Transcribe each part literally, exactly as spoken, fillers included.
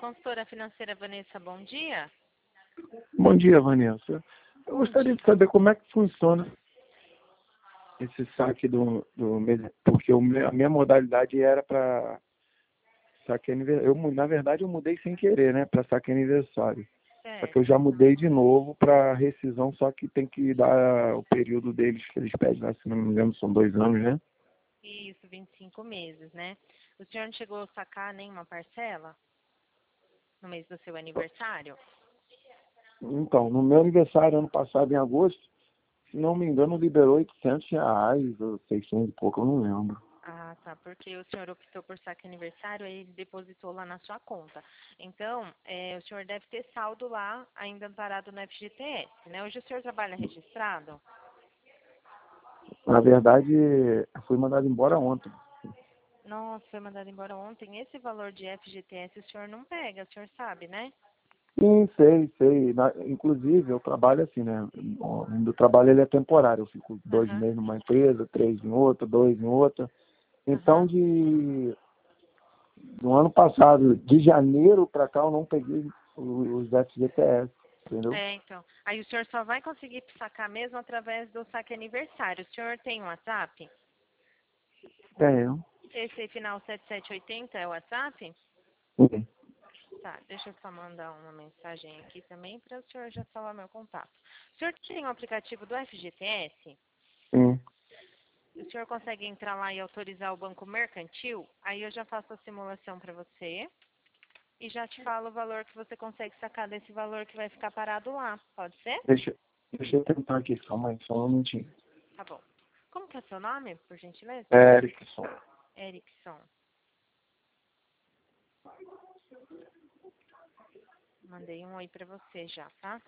consultora financeira Vanessa, bom dia. Bom dia, Vanessa. Eu gostaria de saber como é que funciona esse saque do, do mês, porque o meu- a minha modalidade era para saque aniversário. Eu, mu- na verdade, eu mudei sem querer, né, para saque aniversário. Só que eu já Certo. mudei de novo para rescisão, só que tem que dar o período deles que eles pedem, né? Se não me engano, são dois anos, né? Isso, vinte e cinco meses, né? O senhor não chegou a sacar nenhuma parcela no mês do seu aniversário? Então, no meu aniversário, ano passado, em agosto, se não me engano, liberou oitocentos reais ou seiscentos e pouco, eu não lembro. Ah, tá, porque o senhor optou por saque aniversário, aí ele depositou lá na sua conta. Então, é, o senhor deve ter saldo lá, ainda parado no F G T S, né? Hoje o senhor trabalha registrado? Na verdade, eu fui mandado embora ontem. Nossa, foi mandado embora ontem. Esse valor de F G T S o senhor não pega, o senhor sabe, né? Sim, sei, sei. Na- inclusive, eu trabalho assim, né? O meu trabalho ele é temporário. Eu fico dois Aham, meses numa empresa, três em outra, dois em outra. Então, aham. de do ano passado, de janeiro para cá, eu não peguei o- os F G T S, entendeu? É, então. Aí o senhor só vai conseguir sacar mesmo através do saque aniversário. O senhor tem um WhatsApp? Tenho. Esse final sete sete oito zero é o WhatsApp? Sim. Tá, deixa eu só mandar uma mensagem aqui também para o senhor já salvar meu contato. O senhor tem um aplicativo do F G T S? Sim. O senhor consegue entrar lá e autorizar o banco mercantil? Aí eu já faço a simulação para você e já te falo o valor que você consegue sacar desse valor que vai ficar parado lá. Pode ser? Deixa, deixa eu tentar aqui, calma aí, só um minutinho. Tá bom. Como que é seu nome, por gentileza? É, Erickson. Erickson. Mandei um oi para você já, tá?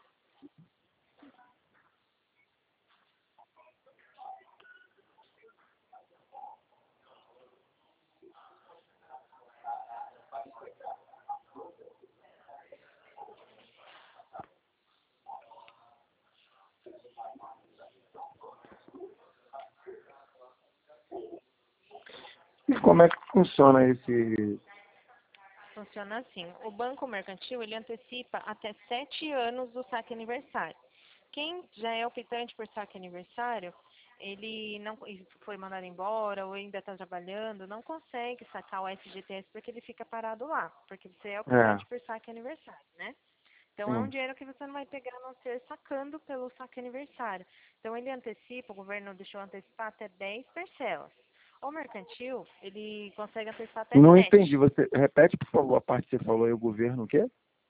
E como é que funciona esse... Funciona assim. O banco mercantil, ele antecipa até sete anos do saque aniversário. Quem já é optante por saque aniversário, ele não e foi mandado embora ou ainda está trabalhando, não consegue sacar o F G T S porque ele fica parado lá, porque você é É, optante por saque aniversário, né? Então é um sim. dinheiro que você não vai pegar a não ser sacando pelo saque aniversário. Então ele antecipa, o governo deixou antecipar até dez parcelas. O mercantil, ele consegue antecipar até Não entendi. sete. Você repete, por favor, a parte que você falou aí, o governo o quê?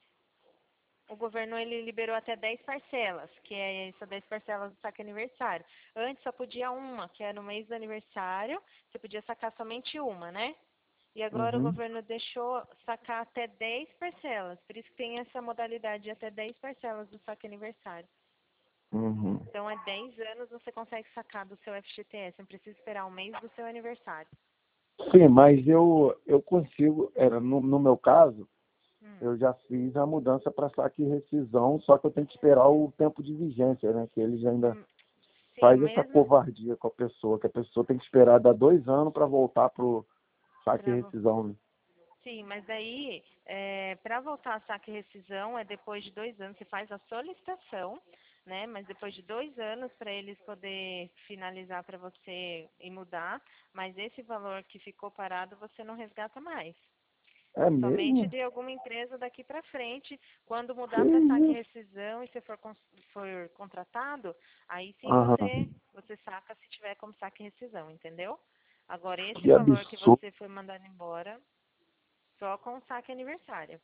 O governo ele liberou até dez parcelas, que é essas dez parcelas do saque aniversário. Antes só podia uma, que era no mês do aniversário, você podia sacar somente uma, né? E agora o Uhum. governo deixou sacar até dez parcelas, por isso que tem essa modalidade de até dez parcelas do saque aniversário. Uhum. Então, é dez anos você consegue sacar do seu F G T S, não precisa esperar um mês do seu aniversário. Sim, mas eu, eu consigo, era, no, no meu caso, Hum, eu já fiz a mudança para saque e rescisão, só que eu tenho que esperar o tempo de vigência, né? Que eles ainda hum, sim, fazem essa mesmo covardia com a pessoa, que a pessoa tem que esperar dar dois anos para voltar pro saque e para rescisão, né? sim, mas daí, para voltar a saque e rescisão, é depois de dois anos, você faz a solicitação, né? Mas depois de dois anos para eles poder finalizar para você e mudar, mas esse valor que ficou parado você não resgata mais. É Somente mesmo? de alguma empresa daqui para frente, quando Que mudar para saque e isso? rescisão e você for, cons- for contratado, aí sim Aham. você, você saca se tiver como saque e rescisão, entendeu? Agora, esse Que valor que absurdo. você foi mandado embora, só com saque aniversário.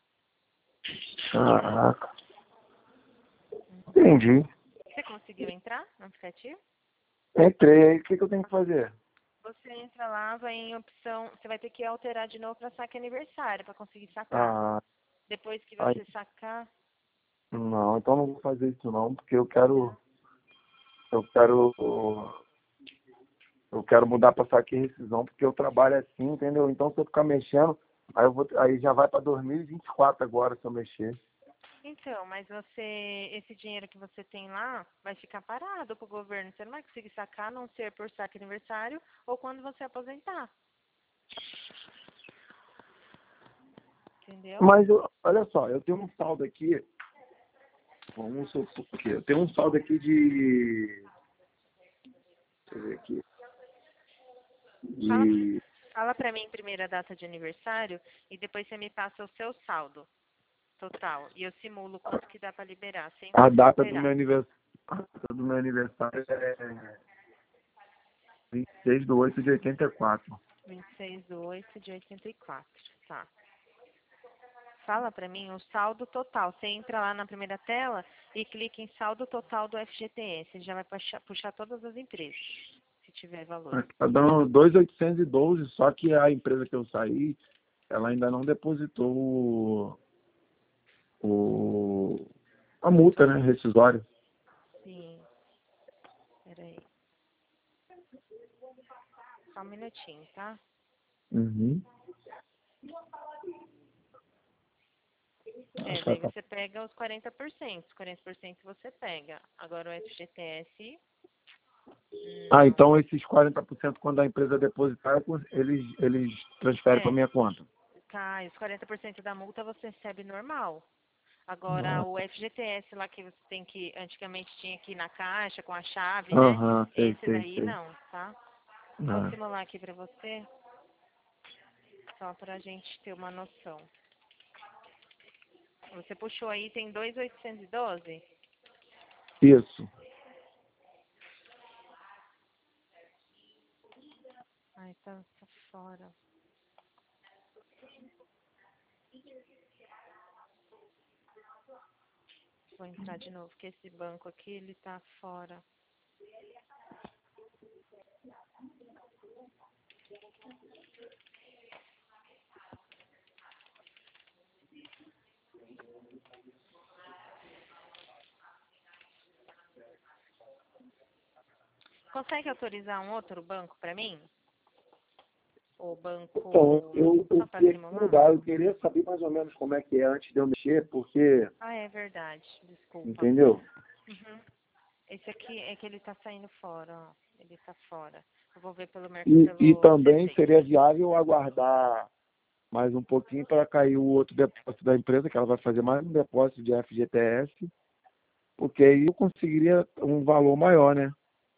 Caraca. Entendi. Você conseguiu entrar no aplicativo? Entrei, o que, que eu tenho que fazer? Você entra lá, vai em opção, você vai ter que alterar de novo para saque aniversário para conseguir sacar. Ah, Depois que aí, você sacar, não, então não vou fazer isso não, porque eu quero, eu quero, eu quero mudar para saque e rescisão, porque eu trabalho assim, entendeu? Então se eu ficar mexendo, aí eu vou, aí já vai para dois mil e vinte e quatro agora se eu mexer. então, mas você, esse dinheiro que você tem lá vai ficar parado para o governo. Você não vai conseguir sacar, a não ser por saque aniversário ou quando você aposentar. Entendeu? Mas, eu, olha só, eu tenho um saldo aqui, vamos supor que eu tenho um saldo aqui de, deixa eu ver aqui, Fala, de fala pra mim primeiro a data de aniversário e depois você me passa o seu saldo total. E eu simulo quanto que dá pra liberar, sem a você data do alterar. meu aniversário, a data do meu aniversário é vinte e seis de oito de oitenta e quatro. vinte e seis de oito de oitenta e quatro. Tá. Fala pra mim o saldo total. Você entra lá na primeira tela e clica em saldo total do F G T S. Ele já vai puxar, puxar todas as empresas, se tiver valor. Tá dando dois mil oitocentos e doze, só que a empresa que eu saí, ela ainda não depositou o, o, a multa, né, rescisória. Sim. Peraí. Só um minutinho, tá? Uhum. É, Tá, daí tá. você pega os quarenta por cento. Os quarenta por cento você pega. Agora o F G T S, Ah, não. então esses quarenta por cento quando a empresa depositar, eles, eles transferem para É, minha conta. cai. Os quarenta por cento da multa você recebe normal. Agora, o F G T S lá que você tem que, antigamente tinha que ir na caixa com a chave, né? Aham, sei, Esse sei, daí sei. não, tá? Vou Ah, simular aqui pra você, só pra gente ter uma noção. Você puxou aí, tem dois mil oitocentos e doze? isso. Ai, tá, tá fora. Vou entrar de novo, porque esse banco aqui, ele tá fora. Consegue autorizar um outro banco pra mim? O Então, banco, eu, eu só pra queria simular? mudar, eu queria saber mais ou menos como é que é antes de eu mexer, porque, Ah, é verdade, desculpa. entendeu? Uhum. Esse aqui é que ele tá saindo fora, ó. Ele tá fora. Eu vou ver pelo, merc- E, e pelo também C seis. seria viável aguardar mais um pouquinho para cair o outro depósito da empresa, que ela vai fazer mais um depósito de F G T S, porque aí eu conseguiria um valor maior, né?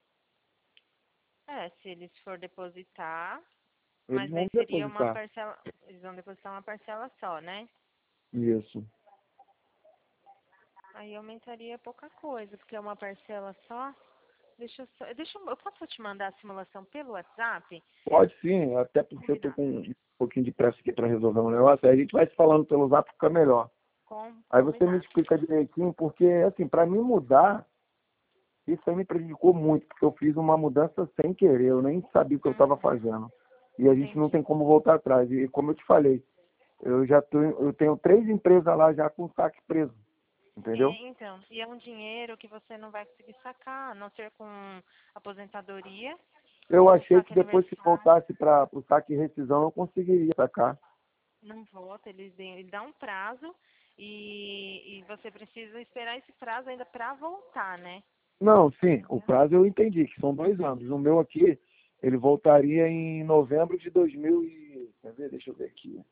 É, se eles for depositar, Eles mas vão aí seria uma depositar. parcela, eles vão depositar uma parcela só, né? Isso. Aí aumentaria pouca coisa, porque é uma parcela só. Deixa eu só, deixa eu, eu posso te mandar a simulação pelo WhatsApp? Pode sim, até porque eu tô Combinado. com um pouquinho de pressa aqui para resolver um negócio, aí a gente vai se falando pelo zap, fica melhor. Com, Aí você me combinado. explica direitinho, porque, assim, para mim mudar, isso aí me prejudicou muito, porque eu fiz uma mudança sem querer, eu nem sabia o que eu estava Uhum, fazendo. E a gente não entendi. tem como voltar atrás. E como eu te falei, eu já tô, eu tenho três empresas lá já com saque preso, entendeu? E, então, e é um dinheiro que você não vai conseguir sacar, a não ser com aposentadoria Eu ou achei saque que depois que aniversário. voltasse para o saque e rescisão, eu conseguiria sacar. Não volta, eles dão, ele dá um prazo e, e você precisa esperar esse prazo ainda para voltar, né? Não, sim, o Entendeu? prazo eu entendi, que são dois anos. O meu aqui, ele voltaria em novembro de dois mil e... Quer ver? Deixa eu ver aqui.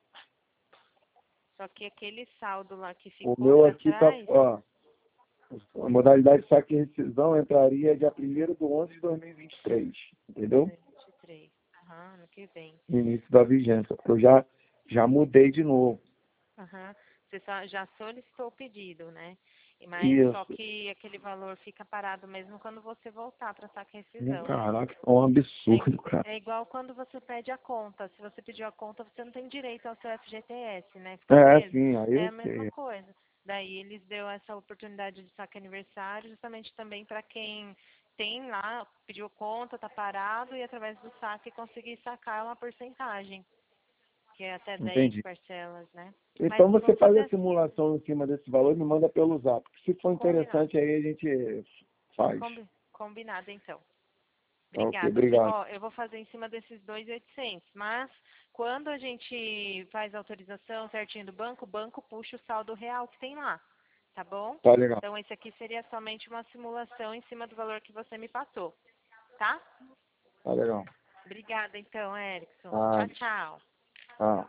Só que aquele saldo lá que O ficou meu para aqui tá, trás, ó, a modalidade de saque e rescisão entraria dia primeiro de onze de dois mil e vinte e três, entendeu? vinte e três. Aham, ano que vem. No início da vigência, porque eu já, já mudei de novo. Aham. Você só, já solicitou o pedido, né? E Mas só Isso. que aquele valor fica parado mesmo quando você voltar para saque e Hum, rescisão. Caraca, é um É, igu- absurdo, cara. é igual quando você pede a conta. Se você pediu a conta, você não tem direito ao seu F G T S, né? Fica É, preso. sim, aí É eu a mesma sei. coisa. Daí eles deu essa oportunidade de saque aniversário justamente também para quem tem lá, pediu conta, tá parado e através do saque conseguir sacar uma porcentagem, que é até dez Entendi. parcelas, né? Mas Então você vamos faz fazer a assim, simulação em cima desse valor e me manda pelo zap. Se for combinado. interessante, aí a gente faz. Combi- combinado então. Ok, Obrigada. obrigado. Ó, eu vou fazer em cima desses dois mil e oitocentos, mas quando a gente faz a autorização certinho do banco, o banco puxa o saldo real que tem lá, tá bom? Tá legal. Então esse aqui seria somente uma simulação em cima do valor que você me passou, tá? Tá legal. Obrigada então, Erickson. Ah, Tchau, tchau. ah.